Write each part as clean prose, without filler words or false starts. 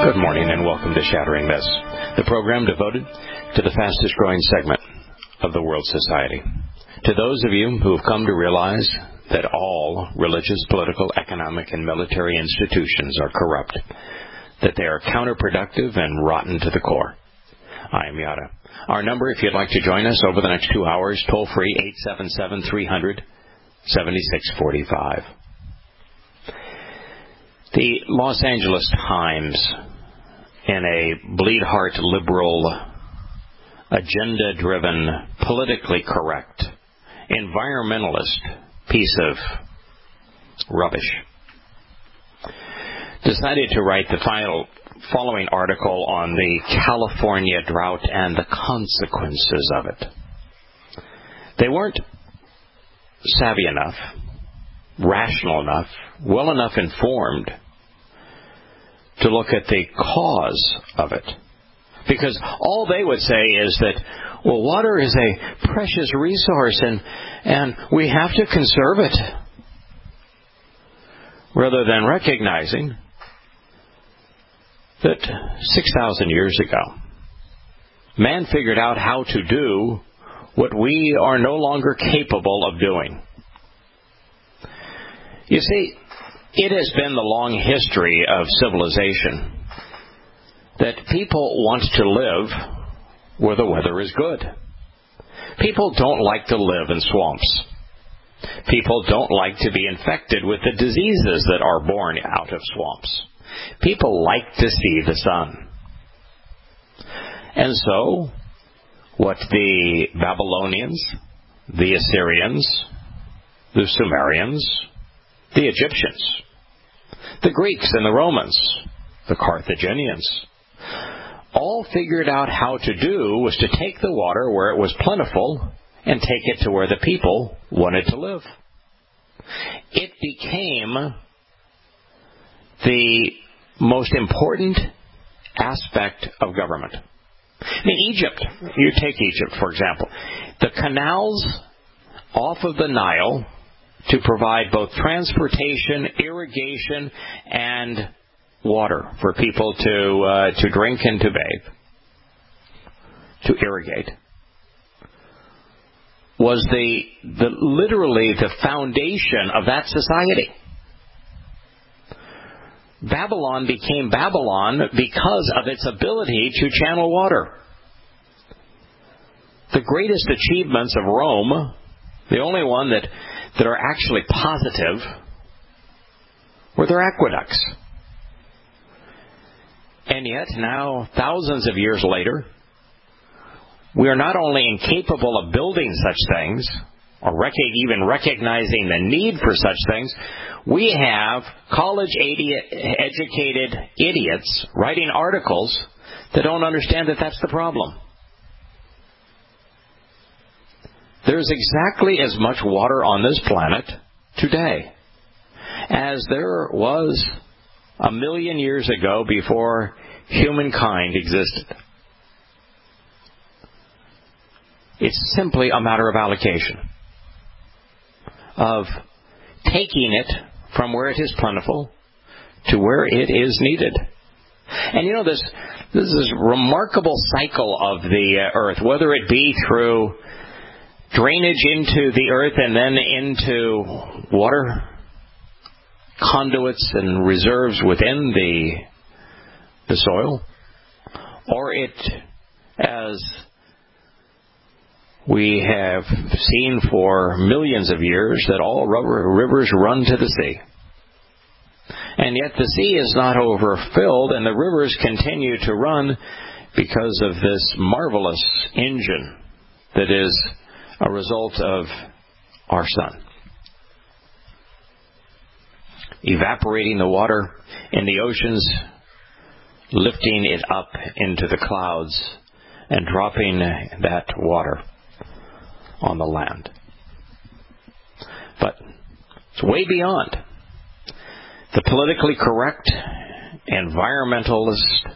Good morning and welcome to Shattering Myths, the program devoted to the fastest growing segment of the world society. To those of you who have come to realize that all religious, political, economic, and military institutions are corrupt, that they are counterproductive and rotten to the core. I am Yada. Our number, if you'd like to join us over the next 2 hours, toll-free 877-300-7645. The Los Angeles Times, in a bleed-heart liberal, agenda-driven, politically correct, environmentalist piece of rubbish, decided to write the following article on the California drought and the consequences of it. They weren't savvy enough, rational enough, well enough informed to look at the cause of it. Because all they would say is that, well, water is a precious resource and we have to conserve it. Rather than recognizing that 6,000 years ago, man figured out how to do what we are no longer capable of doing. You see, it has been the long history of civilization that people want to live where the weather is good. People don't like to live in swamps. People don't like to be infected with the diseases that are born out of swamps. People like to see the sun. And so, what the Babylonians, the Assyrians, the Sumerians, the Egyptians, the Greeks and the Romans, the Carthaginians, all figured out how to do was to take the water where it was plentiful and take it to where the people wanted to live. It became the most important aspect of government. I mean, Egypt, you take Egypt, for example. The canals off of the Nile to provide both transportation, irrigation, and water for people to drink and to bathe, to irrigate, was literally the foundation of that society. Babylon became Babylon because of its ability to channel water. The greatest achievements of Rome, the only one that are actually positive, were their aqueducts. And yet, now, thousands of years later, we are not only incapable of building such things, or even recognizing the need for such things, we have college-educated idiots writing articles that don't understand that that's the problem. There's exactly as much water on this planet today as there was 1 million years ago before humankind existed. It's simply a matter of allocation, of taking it from where it is plentiful to where it is needed. And you know, this is a remarkable cycle of the earth, whether it be through drainage into the earth and then into water conduits and reserves within the soil, or it, as we have seen for millions of years, that all rivers run to the sea. And yet the sea is not overfilled, and the rivers continue to run because of this marvelous engine that is a result of our sun. Evaporating the water in the oceans, lifting it up into the clouds, and dropping that water on the land. But it's way beyond the politically correct, environmentalist,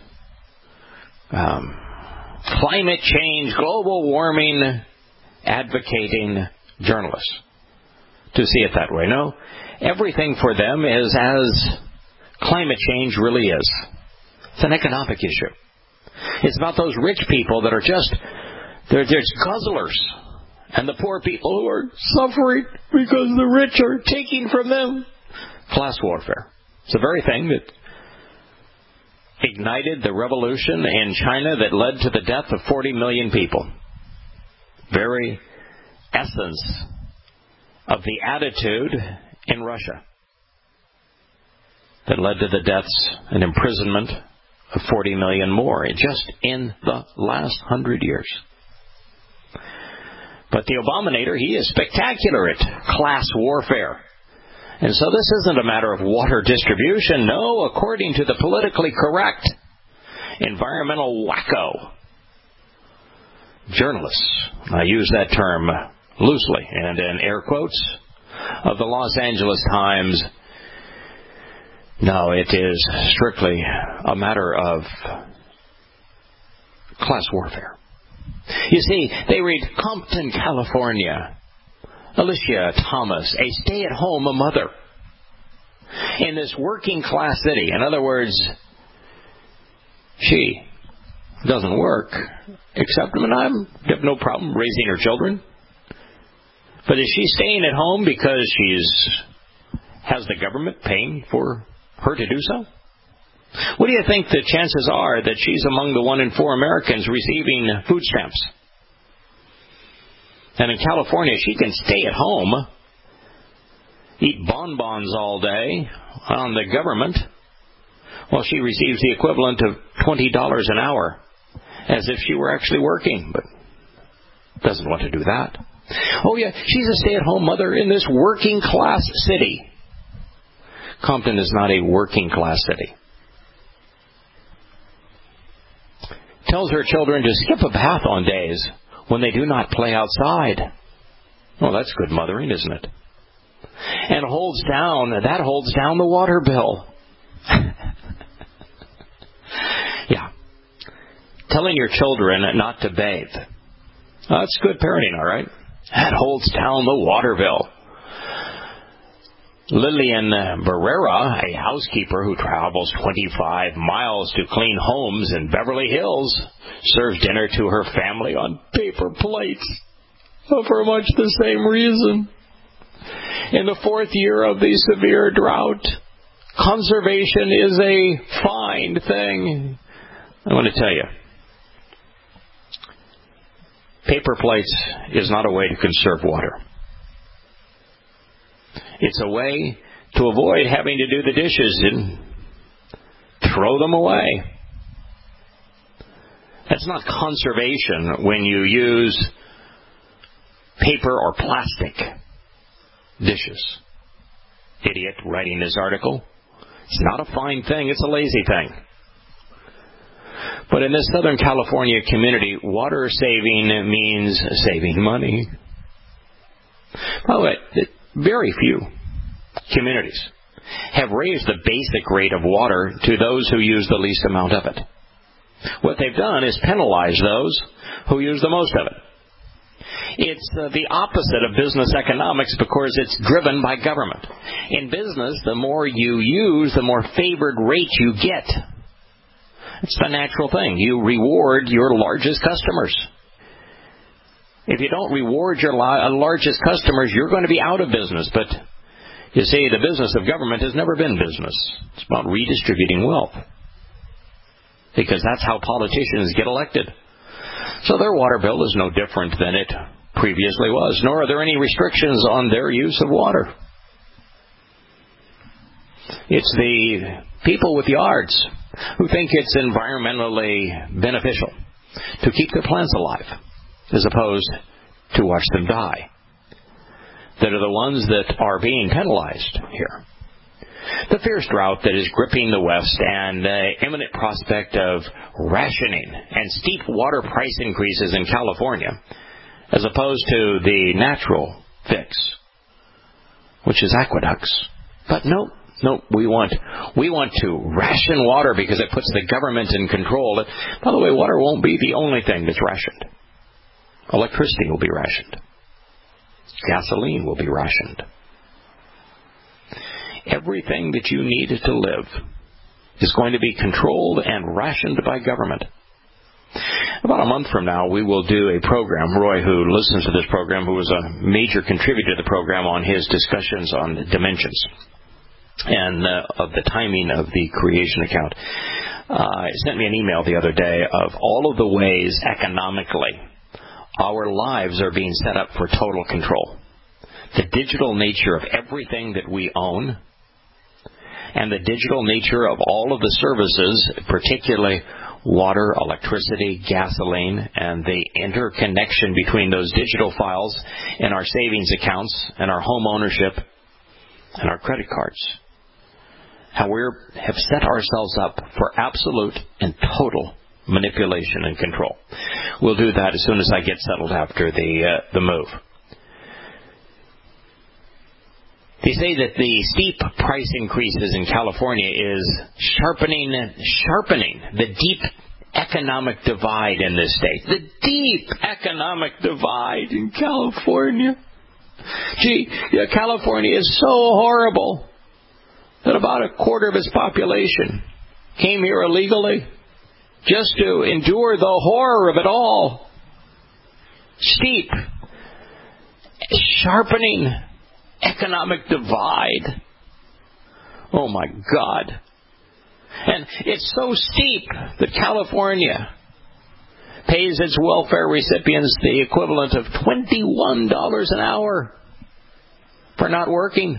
climate change, global warming advocating journalists to see it that way. No, everything for them is as climate change really is. It's an economic issue. It's about those rich people that are they're just guzzlers. And the poor people who are suffering because the rich are taking from them. Class warfare. It's the very thing that ignited the revolution in China that led to the death of 40 million people. Very essence of the attitude in Russia that led to the deaths and imprisonment of 40 million more just in the last 100 years. But the Abominator, he is spectacular at class warfare. And so this isn't a matter of water distribution. No, according to the politically correct environmental wacko journalists, I use that term loosely and in air quotes, of the Los Angeles Times, no, it is strictly a matter of class warfare. You see, they read Compton, California. Alicia Thomas, a stay-at-home mother in this working-class city. In other words, she doesn't work, except I have no problem raising her children. But is she staying at home because has the government paying for her to do so? What do you think the chances are that she's among the 1 in 4 Americans receiving food stamps? And in California, she can stay at home, eat bonbons all day on the government, while she receives the equivalent of $20 an hour, as if she were actually working, but doesn't want to do that. Oh yeah, she's a stay-at-home mother in this working-class city. Compton is not a working-class city. Tells her children to skip a bath on days when they do not play outside. Well, that's good mothering, isn't it? And holds down the water bill. Yeah. Telling your children not to bathe. That's good parenting, all right? That holds down the water bill. Lillian Barrera, a housekeeper who travels 25 miles to clean homes in Beverly Hills, serves dinner to her family on paper plates for much the same reason. In the 4th year of the severe drought, conservation is a fine thing. I want to tell you, paper plates is not a way to conserve water. It's a way to avoid having to do the dishes and throw them away. That's not conservation when you use paper or plastic dishes. Idiot writing this article. It's not a fine thing, it's a lazy thing. But in this Southern California community, water saving means saving money. By the way, very few communities have raised the basic rate of water to those who use the least amount of it. What they've done is penalize those who use the most of it. It's the opposite of business economics because it's driven by government. In business, the more you use, the more favored rate you get. It's the natural thing. You reward your largest customers. If you don't reward your largest customers, you're going to be out of business. But you see, the business of government has never been business. It's about redistributing wealth. Because that's how politicians get elected. So their water bill is no different than it previously was, nor are there any restrictions on their use of water. It's the people with yards who think it's environmentally beneficial to keep their plants alive, as opposed to watch them die, that are the ones that are being penalized here. The fierce drought that is gripping the West and the imminent prospect of rationing and steep water price increases in California, as opposed to the natural fix, which is aqueducts. But no, we want to ration water because it puts the government in control. By the way, water won't be the only thing that's rationed. Electricity will be rationed. Gasoline will be rationed. Everything that you need to live is going to be controlled and rationed by government. About a month from now, we will do a program. Roy, who listens to this program, who was a major contributor to the program on his discussions on the dimensions and of the timing of the creation account, sent me an email the other day of all of the ways economically our lives are being set up for total control. The digital nature of everything that we own and the digital nature of all of the services, particularly water, electricity, gasoline, and the interconnection between those digital files in our savings accounts and our home ownership and our credit cards. How we have set ourselves up for absolute and total manipulation and control. We'll do that as soon as I get settled after the move. They say that the steep price increases in California is sharpening the deep economic divide in this state. The deep economic divide in California. California is so horrible that about a quarter of its population came here illegally just to endure the horror of it all. Steep, sharpening economic divide. Oh my God. And it's so steep that California pays its welfare recipients the equivalent of $21 an hour for not working.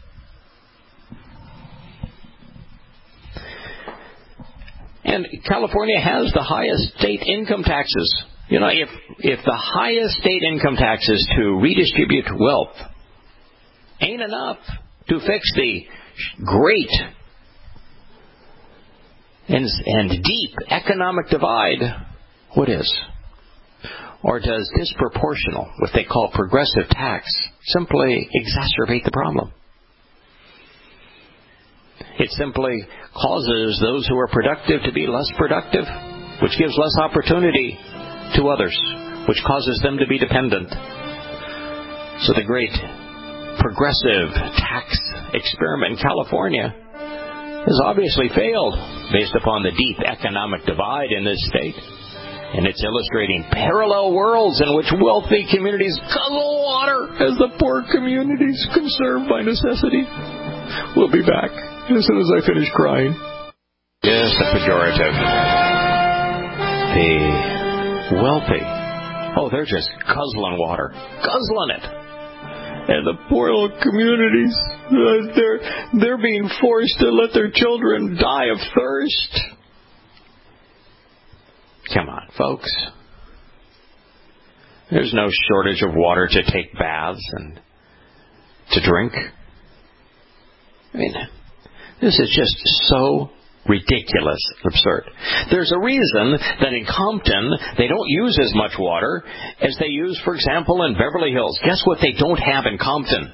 And California has the highest state income taxes. You know, if the highest state income taxes to redistribute wealth ain't enough to fix the great and deep economic divide, what is? Or does disproportional, what they call progressive tax, simply exacerbate the problem? It simply causes those who are productive to be less productive, which gives less opportunity to others, which causes them to be dependent. So the great progressive tax experiment in California has obviously failed based upon the deep economic divide in this state. And it's illustrating parallel worlds in which wealthy communities guzzle water as the poor communities conserve by necessity. We'll be back as soon as I finish crying. Yes, the pejorative. The wealthy. Oh, they're just guzzling water. Guzzling it. And the poor little communities, they're being forced to let their children die of thirst. Come on, folks. There's no shortage of water to take baths and to drink. I mean, this is just so ridiculous and absurd. There's a reason that in Compton they don't use as much water as they use, for example, in Beverly Hills. Guess what they don't have in Compton?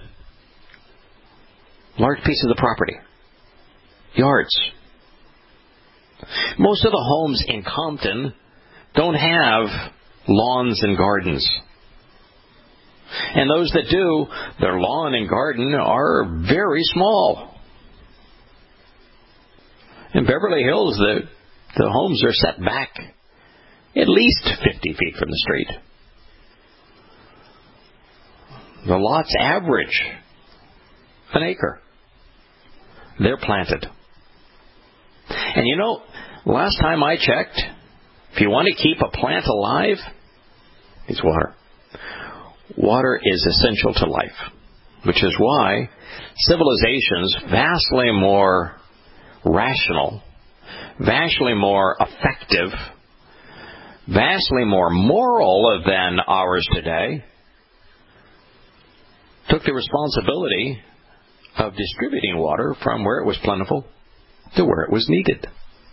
Large pieces of property. Yards. Most of the homes in Compton don't have lawns and gardens. And those that do, their lawn and garden are very small. In Beverly Hills, the homes are set back at least 50 feet from the street. The lots average an acre. They're planted. And you know, last time I checked, if you want to keep a plant alive, it's water. Water is essential to life, which is why civilizations vastly more rational, vastly more effective, vastly more moral than ours today, took the responsibility of distributing water from where it was plentiful to where it was needed.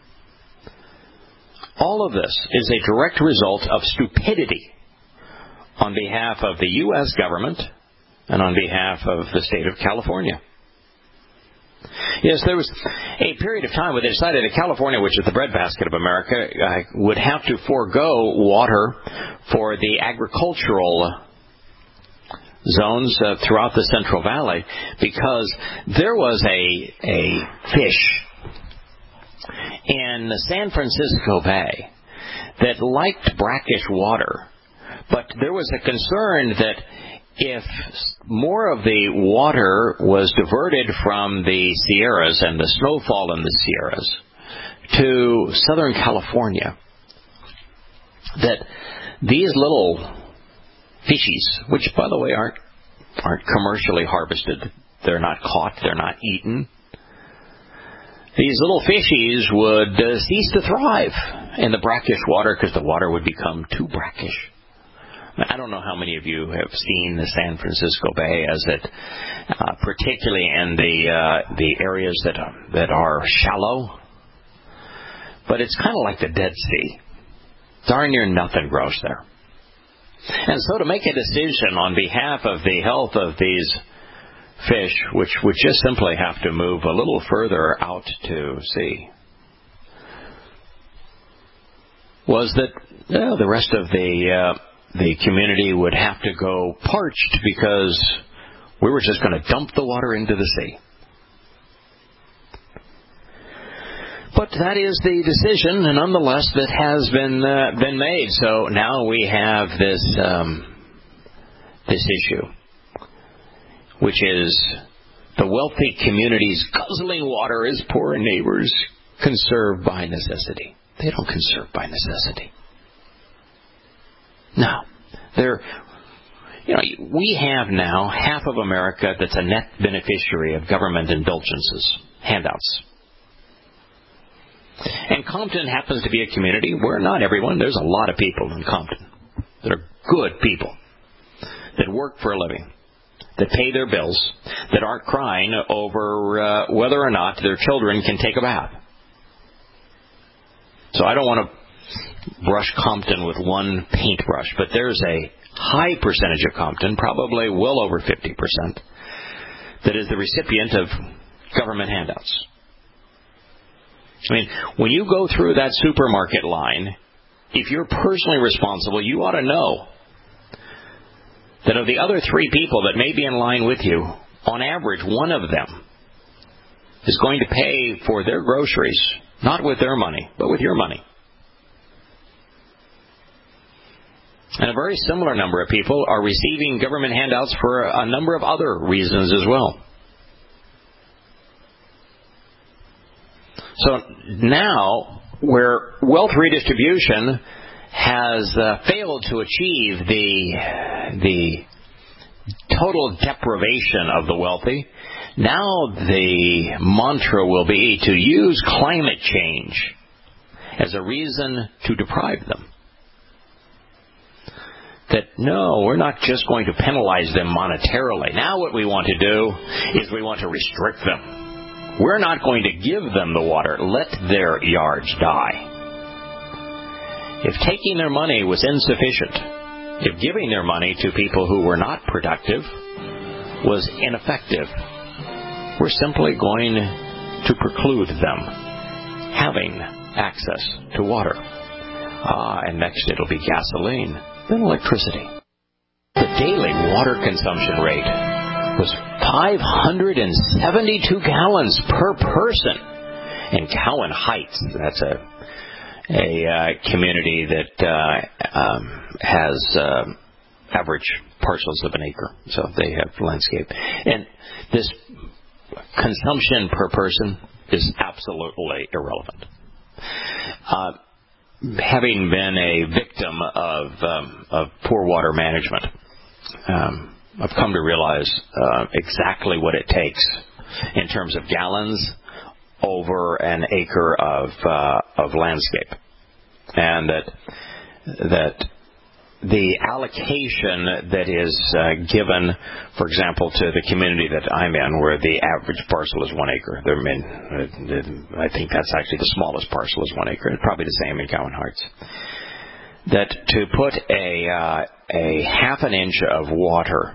All of this is a direct result of stupidity on behalf of the U.S. government and on behalf of the state of California. Yes, there was a period of time where they decided that California, which is the breadbasket of America, would have to forego water for the agricultural zones throughout the Central Valley because there was a fish in the San Francisco Bay that liked brackish water, but there was a concern that if more of the water was diverted from the Sierras and the snowfall in the Sierras to Southern California, that these little fishies, which, by the way, aren't commercially harvested, they're not caught, they're not eaten, these little fishies would cease to thrive in the brackish water because the water would become too brackish. I don't know how many of you have seen the San Francisco Bay, as it, particularly in the areas that are shallow, but it's kind of like the Dead Sea. Darn near nothing grows there. And so to make a decision on behalf of the health of these fish, which would just simply have to move a little further out to sea, was that the rest of the community would have to go parched because we were just going to dump the water into the sea. But that is the decision, nonetheless, that has been made. So now we have this issue, which is the wealthy communities guzzling water as poor neighbors conserve by necessity. They don't conserve by necessity. No. We have now half of America that's a net beneficiary of government indulgences, handouts. And Compton happens to be a community where not everyone, there's a lot of people in Compton that are good people, that work for a living, that pay their bills, that aren't crying over whether or not their children can take a bath. So I don't want to brush Compton with one paintbrush, but there's a high percentage of Compton, probably well over 50%, that is the recipient of government handouts. I mean, when you go through that supermarket line, if you're personally responsible, you ought to know that of the other three people that may be in line with you, on average, one of them is going to pay for their groceries, not with their money, but with your money. And a very similar number of people are receiving government handouts for a number of other reasons as well. So now, where wealth redistribution has failed to achieve the total deprivation of the wealthy, now the mantra will be to use climate change as a reason to deprive them. That, no, we're not just going to penalize them monetarily. Now what we want to do is we want to restrict them. We're not going to give them the water. Let their yards die. If taking their money was insufficient, if giving their money to people who were not productive was ineffective, we're simply going to preclude them having access to water. And next it'll be gasoline, then electricity. The daily water consumption rate was 572 gallons per person in Cowan Heights. That's a community that has average parcels of an acre, so they have landscape. And this consumption per person is absolutely irrelevant. Having been a victim of poor water management, I've come to realize exactly what it takes in terms of gallons over an acre of landscape, and that the allocation that is given, for example, to the community that I'm in, where the average parcel is 1 acre. I think that's actually the smallest parcel is 1 acre. It's probably the same in Cowan Heights. That to put a half an inch of water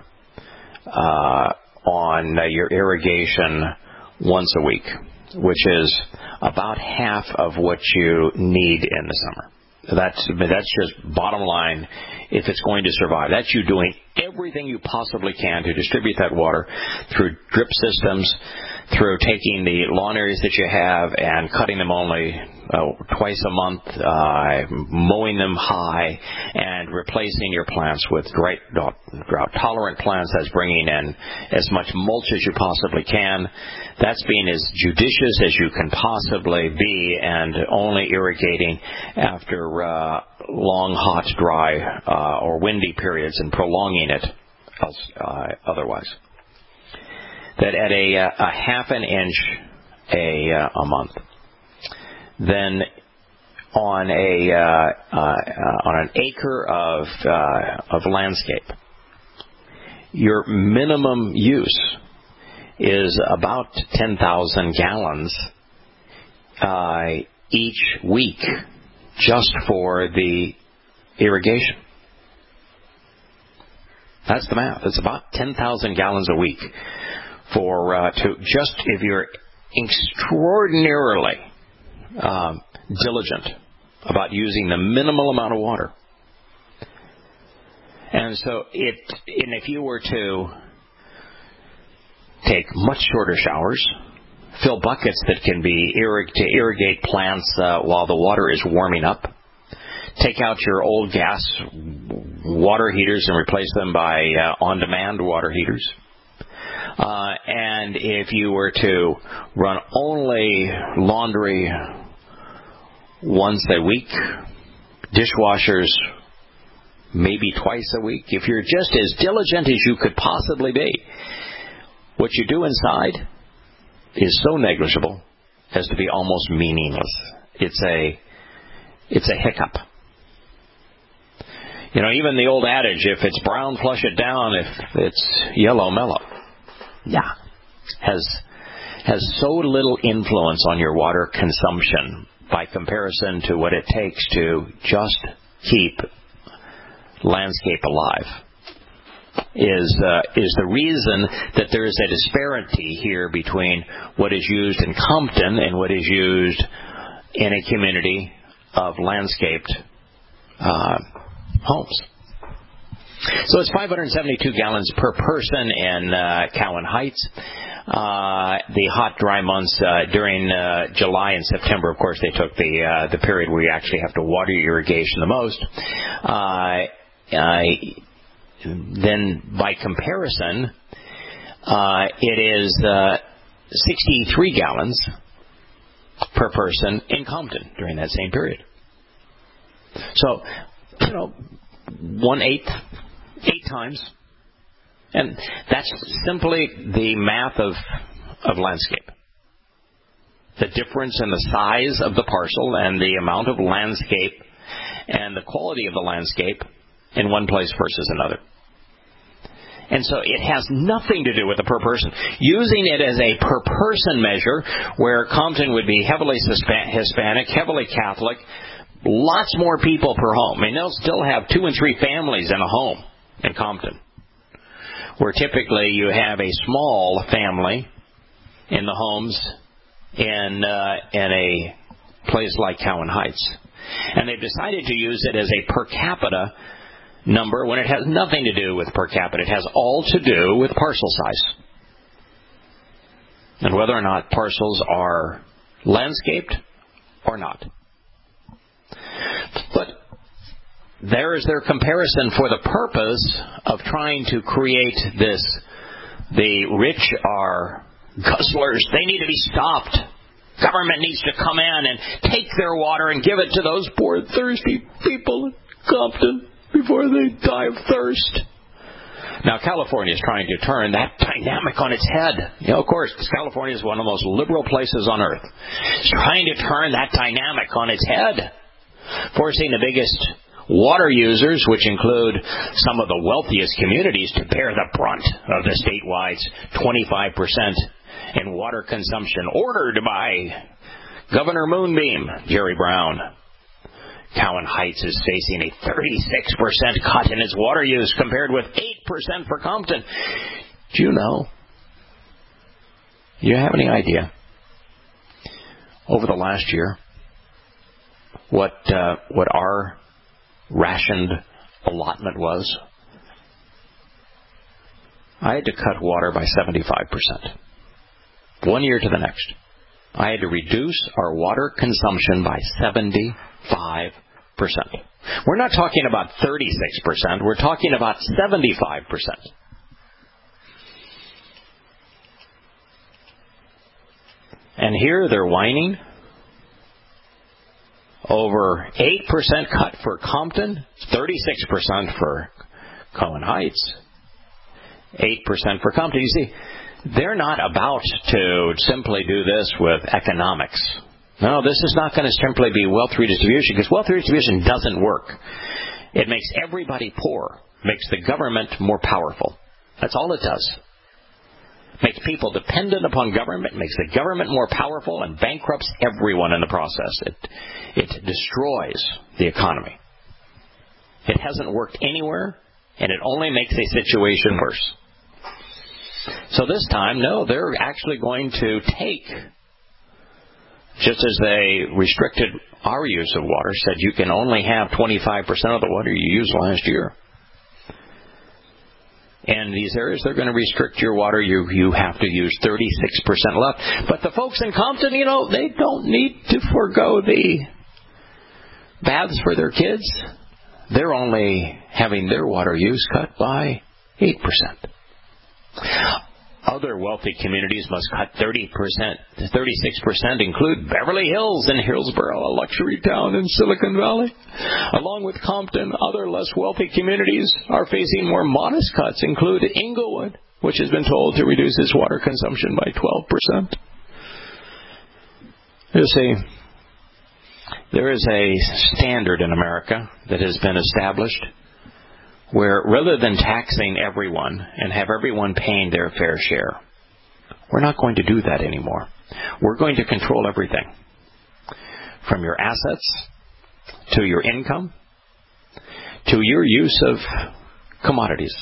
on your irrigation once a week, which is about half of what you need in the summer. That's just bottom line if it's going to survive. That's you doing everything you possibly can to distribute that water through drip systems, through taking the lawn areas that you have and cutting them only twice a month, mowing them high, and replacing your plants with drought-tolerant plants. That's bringing in as much mulch as you possibly can. That's being as judicious as you can possibly be, and only irrigating after long, hot, dry, or windy periods, and prolonging it otherwise. That at a half an inch a month, then on an acre of landscape, your minimum use is about 10,000 gallons each week just for the irrigation. That's the math. It's about 10,000 gallons a week if you're extraordinarily diligent about using the minimal amount of water. And so if you were to take much shorter showers, fill buckets that can be to irrigate plants while the water is warming up, take out your old gas water heaters and replace them by on-demand water heaters. And if you were to run only laundry once a week, dishwashers maybe twice a week, if you're just as diligent as you could possibly be, what you do inside is so negligible as to be almost meaningless. It's a hiccup. Even the old adage, if it's brown, flush it down. If it's yellow, mellow. Yeah. Has so little influence on your water consumption by comparison to what it takes to just keep landscape alive. Is the reason that there is a disparity here between what is used in Compton and what is used in a community of landscaped homes. So it's 572 gallons per person in Cowan Heights. The hot, dry months during July and September, of course, they took the period where you actually have to water your irrigation the most. Then, by comparison, it is 63 gallons per person in Compton during that same period. So, 1/8, 8 times. And that's simply the math of landscape. The difference in the size of the parcel and the amount of landscape and the quality of the landscape in one place versus another. And so it has nothing to do with the per person. Using it as a per person measure, where Compton would be heavily Hispanic, heavily Catholic, lots more people per home. I mean, they'll still have 2 and 3 families in a home in Compton, where typically you have a small family in the homes in a place like Cowan Heights. And they've decided to use it as a per capita number when it has nothing to do with per capita. It has all to do with parcel size and whether or not parcels are landscaped or not. But there is their comparison for the purpose of trying to create this. The rich are guzzlers. They need to be stopped. Government needs to come in and take their water and give it to those poor, thirsty people in Compton before they die of thirst. Now, California is trying to turn that dynamic on its head. Of course, California is one of the most liberal places on earth. It's trying to turn that dynamic on its head, forcing the biggest water users, which include some of the wealthiest communities, to bear the brunt of the statewide 25% in water consumption ordered by Governor Moonbeam, Jerry Brown. Cowan Heights is facing a 36% cut in its water use compared with 8% for Compton. Do you know? Do you have any idea over the last year what our rationed allotment was? I had to cut water by 75%. 1 year to the next. I had to reduce our water consumption by 75%. We're not talking about 36%. We're talking about 75%. And here they're whining over 8% cut for Compton, 36% for Cohen Heights, 8% for Compton. You see, they're not about to simply do this with economics. No, this is not going to simply be wealth redistribution, because wealth redistribution doesn't work. It makes everybody poor, makes the government more powerful. That's all it does. Makes people dependent upon government, makes the government more powerful, and bankrupts everyone in the process. It destroys the economy. It hasn't worked anywhere, and it only makes a situation worse. So this time, no, they're actually going to take, just as they restricted our use of water, said you can only have 25% of the water you used last year. And these areas, they're going to restrict your water. You have to use 36% left. But the folks in Compton, they don't need to forego the baths for their kids. They're only having their water use cut by 8%. Other wealthy communities must cut 30%, 36%, include Beverly Hills and Hillsborough, a luxury town in Silicon Valley. Along with Compton, other less wealthy communities are facing more modest cuts, include Inglewood, which has been told to reduce its water consumption by 12%. You see, there is a standard in America that has been established where rather than taxing everyone and have everyone paying their fair share, we're not going to do that anymore. We're going to control everything, from your assets to your income to your use of commodities.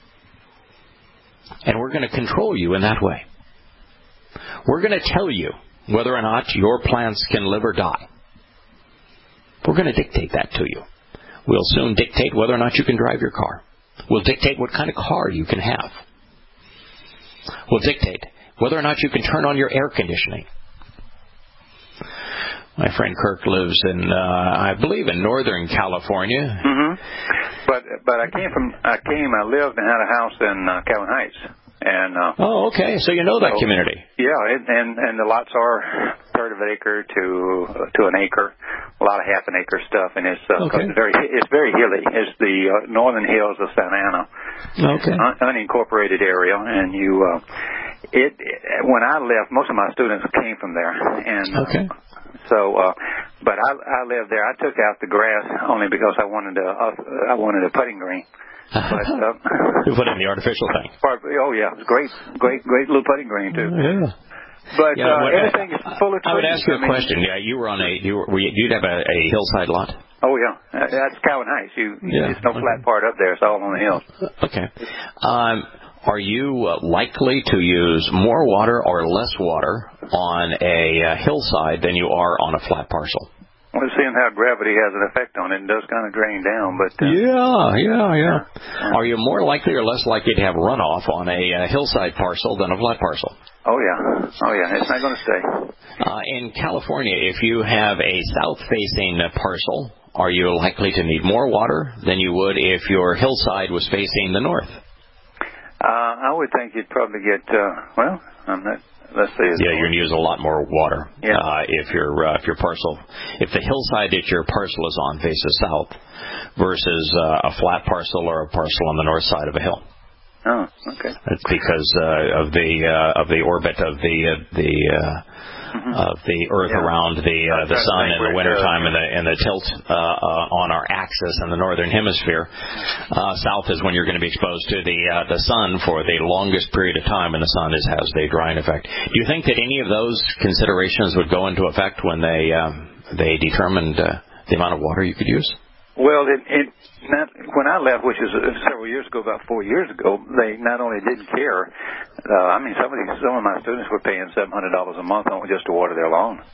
And we're going to control you in that way. We're going to tell you whether or not your plants can live or die. We're going to dictate that to you. We'll soon dictate whether or not you can drive your car. We'll dictate what kind of car you can have. We'll dictate whether or not you can turn on your air conditioning. My friend Kirk lives in, I believe, in Northern California. Mm-hmm. But I lived and had a house in Calvin Heights. And oh, okay. So you know that community. Yeah, and the lots are third of an acre to an acre, a lot of half an acre stuff, and it's very hilly. It's the northern hills of Santa Ana, unincorporated area, and when I left, most of my students came from there, and so but I lived there. I took out the grass only because I wanted a putting green. But, you put in the artificial thing. Oh yeah, it's great little putting green too. Yeah. But everything is full of trees. I would ask you a question. Yeah, you'd have a hillside lot. Oh yeah, that's Calvin Heights. There's no flat part up there. It's all on the hill. Okay. Are you likely to use more water or less water on a hillside than you are on a flat parcel? Well, seeing how gravity has an effect on it, it does kind of drain down, but... Yeah. Are you more likely or less likely to have runoff on a hillside parcel than a flat parcel? Oh, yeah. It's not going to stay. In California, if you have a south-facing parcel, are you likely to need more water than you would if your hillside was facing the north? I would think you'd probably get, I'm not... Let's see. Yeah, you're going to use a lot more water. Yeah. If the hillside that your parcel is on faces south versus a flat parcel or a parcel on the north side of a hill. Oh, okay. It's because of the orbit of the Earth around the sun in the wintertime and the tilt on our axis in the northern hemisphere. South is when you're going to be exposed to the sun for the longest period of time, and the sun has the drying effect. Do you think that any of those considerations would go into effect when they determined the amount of water you could use? Well, when I left, which is several years ago, about 4 years ago, they not only didn't care. Some of my students were paying $700 a month on just to water their lawn.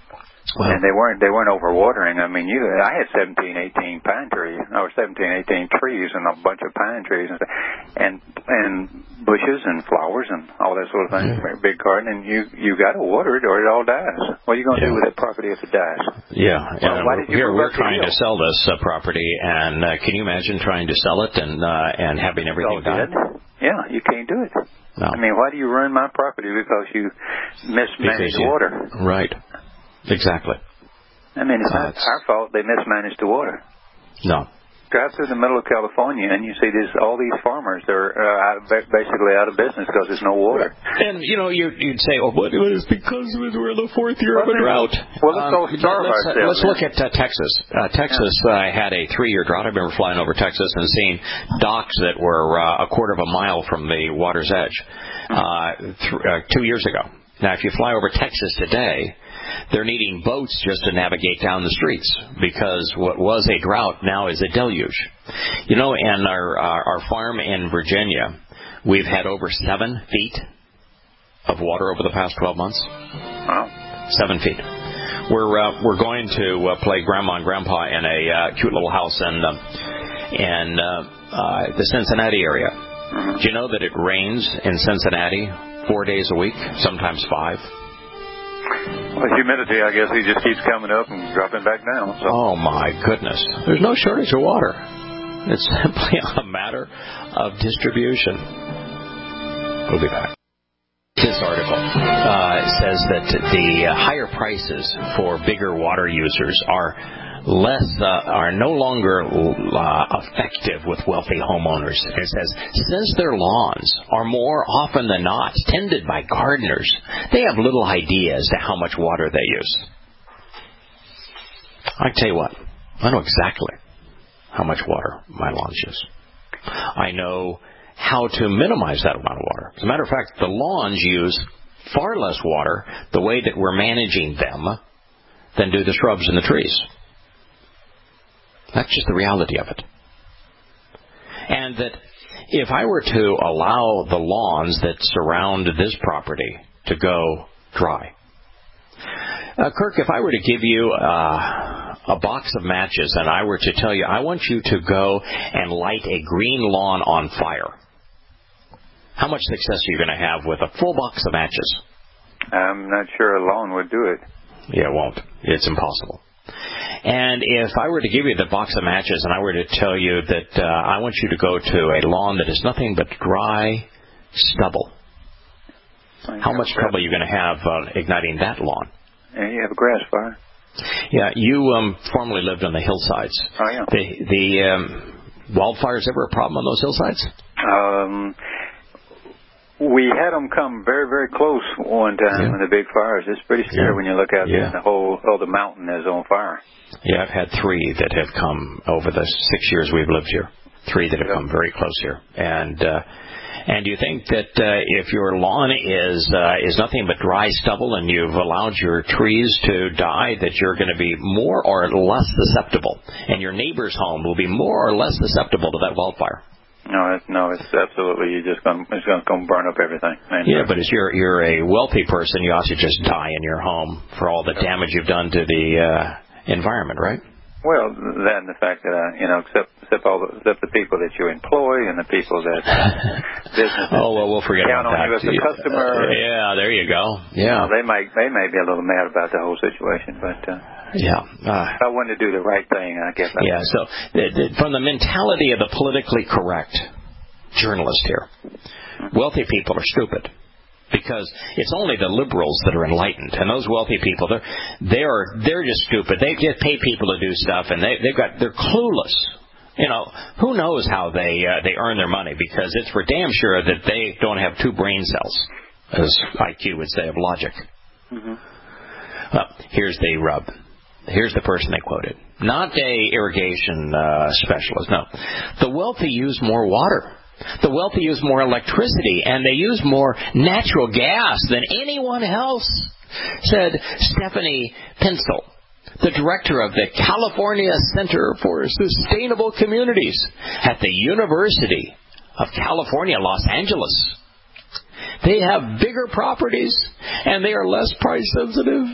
Wow. And they weren't overwatering. I mean, I had 17, 18 pine trees, or 17, 18 trees, and a bunch of pine trees, and bushes and flowers and all that sort of thing. Yeah. Big garden, and you got to water it, or it all dies. What are you going to do with that property if it dies? Yeah. Well, we're trying to sell this property, and can you imagine trying to sell it and having everything die? Yeah, you can't do it. No. I mean, why do you ruin my property because you mismanaged water? Right. Exactly. I mean, it's not our fault they mismanaged the water. No. Drive through the middle of California and you see all these farmers are basically out of business because there's no water. And, you'd say, but it's because we're in the fourth year of a drought. Well, let's look at Texas. Texas had a 3-year drought. I remember flying over Texas and seeing docks that were a quarter of a mile from the water's edge 2 years ago. Now, if you fly over Texas today, they're needing boats just to navigate down the streets because what was a drought now is a deluge. In our farm in Virginia, we've had over 7 feet of water over the past 12 months. Wow. 7 feet. We're going to play Grandma and Grandpa in a cute little house in the Cincinnati area. Mm-hmm. Do you know that it rains in Cincinnati 4 days a week, sometimes 5? Well, humidity, I guess, it just keeps coming up and dropping back down. So. Oh, my goodness. There's no shortage of water. It's simply a matter of distribution. We'll be back. This article says that the higher prices for bigger water users are no longer effective with wealthy homeowners. It says, since their lawns are more often than not tended by gardeners, they have little idea as to how much water they use. I tell you what, I know exactly how much water my lawns use. I know how to minimize that amount of water. As a matter of fact, the lawns use far less water the way that we're managing them than do the shrubs and the trees. That's just the reality of it. And that if I were to allow the lawns that surround this property to go dry, Kirk, if I were to give you a box of matches and I were to tell you, I want you to go and light a green lawn on fire, how much success are you going to have with a full box of matches? I'm not sure a lawn would do it. Yeah, it won't. It's impossible. And if I were to give you the box of matches and I were to tell you that I want you to go to a lawn that is nothing but dry stubble, how much trouble are you going to have igniting that lawn? Yeah, you have a grass fire. Yeah, you formerly lived on the hillsides. Oh, yeah. The wildfires ever a problem on those hillsides? We had them come very, very close one time in the big fires. It's pretty scary when you look out there and the mountain is on fire. Yeah, I've had 3 that have come over the 6 years we've lived here. 3 that have come very close here. And do you think that if your lawn is nothing but dry stubble and you've allowed your trees to die, that you're going to be more or less susceptible, and your neighbor's home will be more or less susceptible to that wildfire? No, it's absolutely, it's going to burn up everything. Yeah, but as you're a wealthy person, you also just die in your home for all the damage you've done to the environment, right? Well, that and the fact that except the people that you employ and the people that businesses we'll forget about that. Count on you as a customer. Yeah, there you go. Yeah, they may be a little mad about the whole situation, but I wanted to do the right thing, I guess. So from the mentality of the politically correct journalist here, wealthy people are stupid. Because it's only the liberals that are enlightened, and those wealthy people, they're just stupid. They just pay people to do stuff, and they're clueless. Who knows how they earn their money? Because it's for damn sure that they don't have 2 brain cells, as IQ would say of logic. Mm-hmm. Well, here's the rub. Here's the person they quoted. Not a irrigation specialist. No, the wealthy use more water. The wealthy use more electricity, and they use more natural gas than anyone else, said Stephanie Pinsel, the director of the California Center for Sustainable Communities at the University of California, Los Angeles. They have bigger properties, and they are less price sensitive.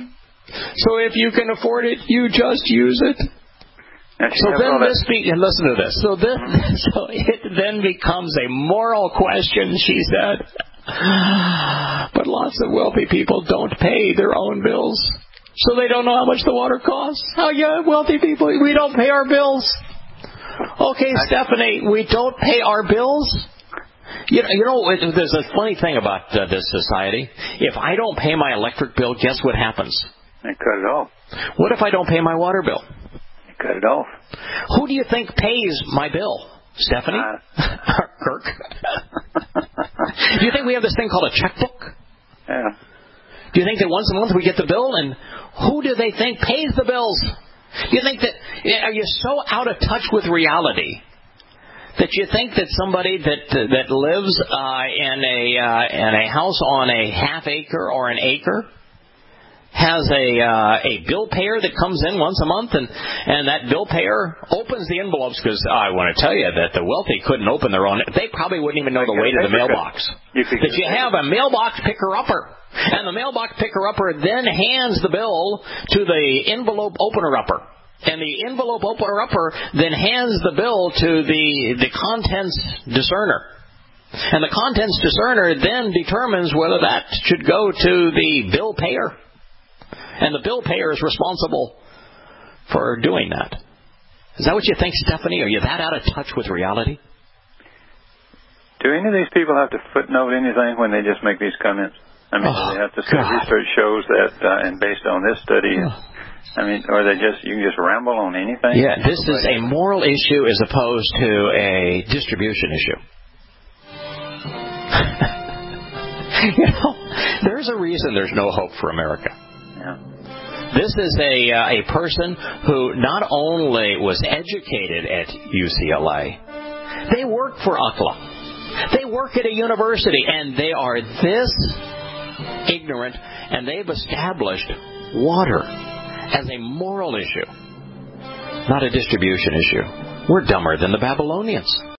So if you can afford it, you just use it. So then listen to this. So it then becomes a moral question, she said. But lots of wealthy people don't pay their own bills. So they don't know how much the water costs. Oh, yeah, wealthy people, we don't pay our bills. Okay, Stephanie, we don't pay our bills? You know, there's a funny thing about this society. If I don't pay my electric bill, guess what happens? They cut it off. What if I don't pay my water bill? They cut it off. Who do you think pays my bill? Stephanie? Kirk? Do you think we have this thing called a checkbook? Yeah. Do you think that once a month we get the bill, and who do they think pays the bills? Do you think that, are you so out of touch with reality that you think that somebody that lives in a house on a half acre or an acre has a bill payer that comes in once a month, and that bill payer opens the envelopes? Because I want to tell you that the wealthy couldn't open their own. They probably wouldn't even know the way to the mailbox. That you have a mailbox picker-upper, and the mailbox picker-upper then hands the bill to the envelope opener-upper. And the envelope opener-upper then hands the bill to the contents discerner. And the contents discerner then determines whether that should go to the bill payer. And the bill payer is responsible for doing that. Is that what you think, Stephanie? Are you that out of touch with reality? Do any of these people have to footnote anything when they just make these comments? I mean, do they have to say research shows that, and based on this study, I mean, or you can just ramble on anything? Yeah, this is a moral issue as opposed to a distribution issue. There's a reason there's no hope for America. Yeah. This is a person who not only was educated at UCLA, they work for UCLA. They work at a university, and they are this ignorant, and they've established water as a moral issue, not a distribution issue. We're dumber than the Babylonians.